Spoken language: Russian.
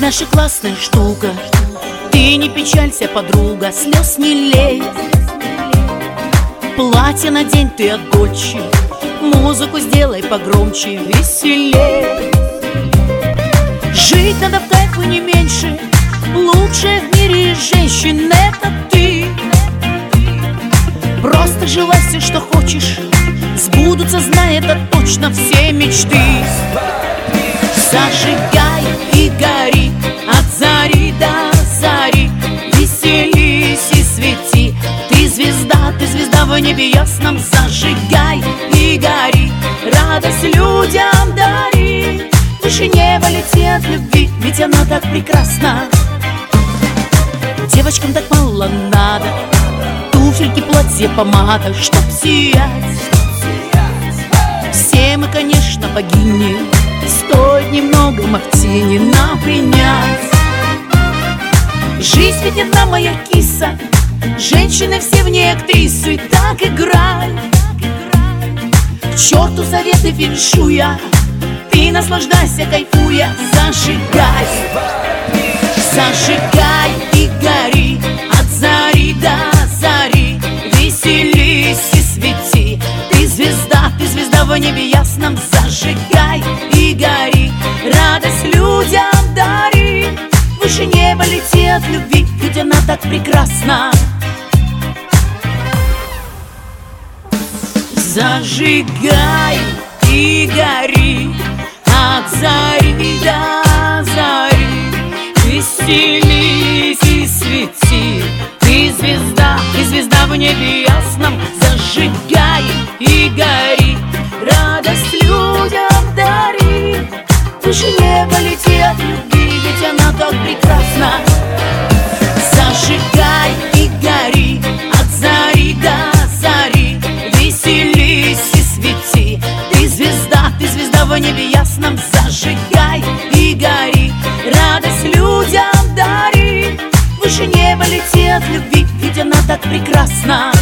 наша классная штука. Ты не печалься, подруга, слез не лей. Платье надень ты от Гольчи, музыку сделай погромче, веселей. Жить надо в кайфу не меньше, лучшая в мире женщин — это ты. Просто желай все, что хочешь, сбудутся, знай это точно, все мечты. Зажигай и гори от зари до зари, веселись и свети. Ты звезда в небе ясном. Зажигай и гори, радость людям дари. Выше неба лети от любви, ведь она так прекрасна. Девочкам так мало надо, туфельки, платье, помада, чтоб сиять. Все мы, конечно, богини, стоит немного мартини нам принять. Жизнь ведь одна, моя киса, женщины все в ней актрисы, так играй. К черту советы феншуя, ты наслаждайся, кайфуя. Зажигай, зажигай и гори от зари до зари, веселись и свети. Ты звезда в небе ясном. Зажигай и гори, радость людям дари. Выше неба лети от любви, ведь она так прекрасна. Зажигай и гори от зари до зари, веселись и свети. Ты звезда в небе ясном. Зажигай и гори, радость людям дари. Выше неба лети от любви, ведь она так прекрасна. Зажигай и гори от зари до зари, веселись и свети. Ты звезда в небе ясном. Зажигай и гори, радость людям дари. Выше неба лети от любви, ведь она так прекрасна.